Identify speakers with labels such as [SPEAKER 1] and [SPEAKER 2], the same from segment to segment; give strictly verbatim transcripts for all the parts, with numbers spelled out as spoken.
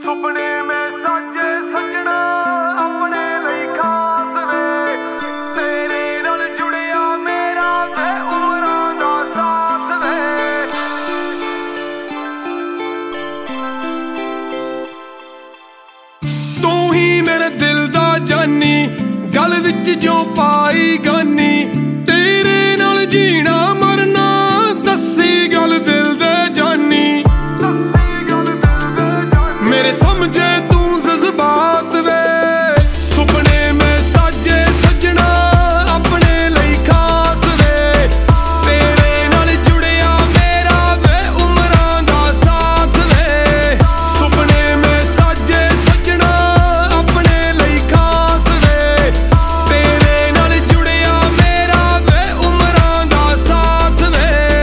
[SPEAKER 1] ਸੁਪਨੇ ਮੈਂ ਸਾਜੇ ਸਜਣਾ ਆਪਣੇ ਲਈ ਖਾਸ ਵੇ ਤੇਰੇ ਨਾਲ ਜੁੜਿਆ ਮੇਰਾ ਵੇ ਉਮਰਾਂ ਦਾ ਸਾਥ ਵੇ ਤੂੰ ਹੀ ਮੇਰੇ ਦਿਲ ਦਾ ਜਾਨੀ ਗਲ ਵਿੱਚ ਜੋ ਪਾਈ ਗਾਨੀ ਤੇਰੇ ਨਾਲ ਜੀਣਾ ਮਰਨਾ ਦੱਸੀ ਗੱਲ ਦਿਲ ਦੇ ਜਾਨੀ मेरे समझे तू जज्बात वे सुपने में साजे सजना अपने लई खास वे तेरे नाल जुड़िया मेरा वे उमरां दा साथ वे सुपने में साजे सजना अपने लई खास वे तेरे नाल जुड़िया मेरा वे उमरां दा साथ वे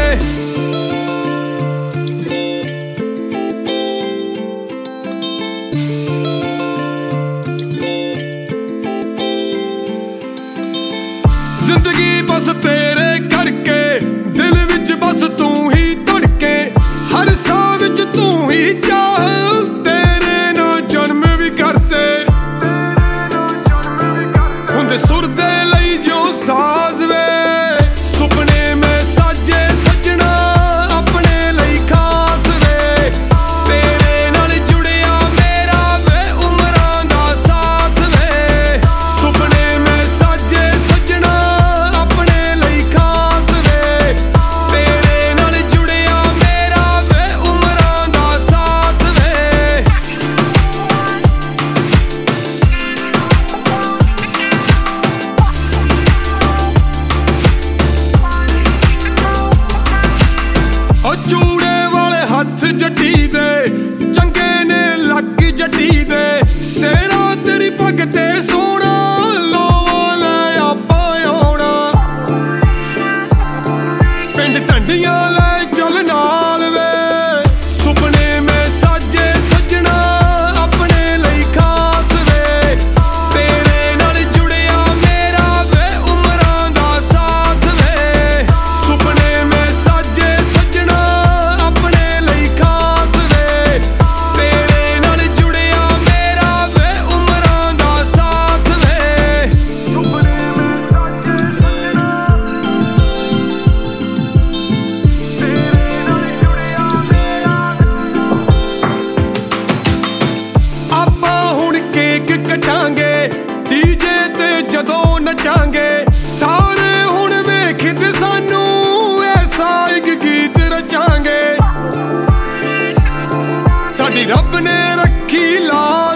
[SPEAKER 1] जिंदगी बस तेरे करके दिल विच बस तू ही धड़के हर साह विच तू ही चाह तेरे नाल जन्म भी करते हुंदे सुर दे लई जो साज वे सुपने में साजे सजना अपने लई खास वे तेरे नाल जुड़िया मेरा वे उमरां दा साथ वे सुपने में साजे सजना चूड़े वाले हथ जटी दे चंगे ने लग जटी दे सेरा तेरी पग ते सोना लोवा ले आपा आउणा पिंड ढंडियां ले चल नाल वे सुपने में साजे सजना अपने लई खास वे तेरे नाल जुड़िया मेरा वे उमरां दा साथ वे सुपने में साजे सजना कटांगे डीजे ते जदों नचांगे सारे हुण वेखदे सानू ऐसा एक गीत रचांगे साडी रब ने रखी लाज